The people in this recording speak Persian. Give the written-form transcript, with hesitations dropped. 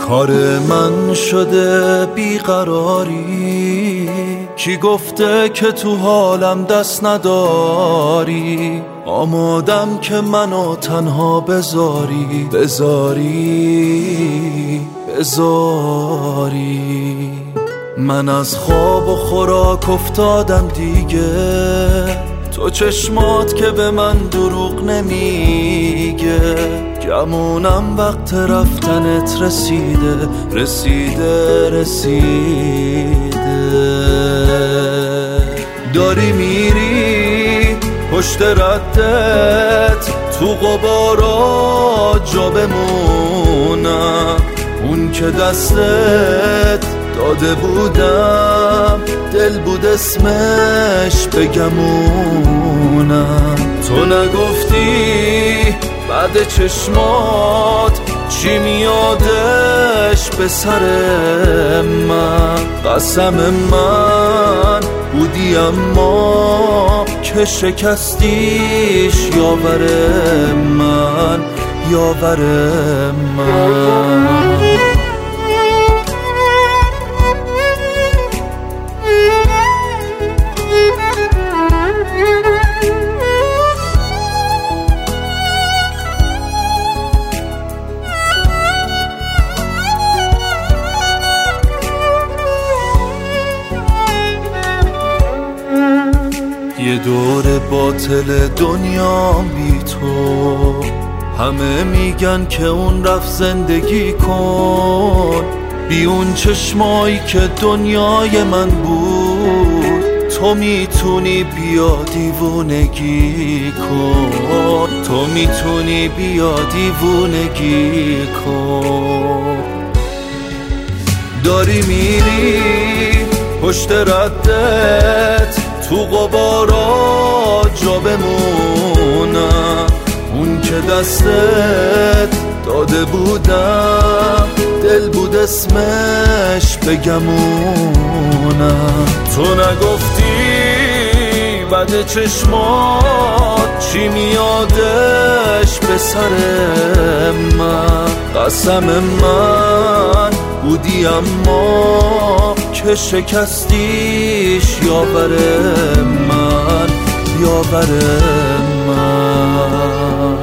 کار من شده بیقراری، کی گفته که تو حالم دست نداری؟ آمادم که منو تنها بذاری من از خواب و خوراک افتادم دیگه، تو چشمات که به من دروغ نمیگه، گمونم وقت رفتنت رسیده داری میری پشت ردت، تو غبارا جا بمونم، اون که دستت داده بودم دل بود اسمش بگمونم. تو نگفتی بعد چشمات چی میادش به سر من، قسم من بودی اما که شکستیش یاور من یه دور باطل دنیا بی تو، همه میگن که اون رفت زندگی کن، بی اون چشمایی که دنیای من بود، تو میتونی بیا دیوونگی کن، تو میتونی بیا دیوونگی کن. داری میری پشت ردت، تو غبارا جا بمونم، اون که دستت داده بودم دل بود اسمش بگمونم. تو نگفتی بعد چشمات چی میادش به سر من، قسم من بودی اما که شکستیش یاور من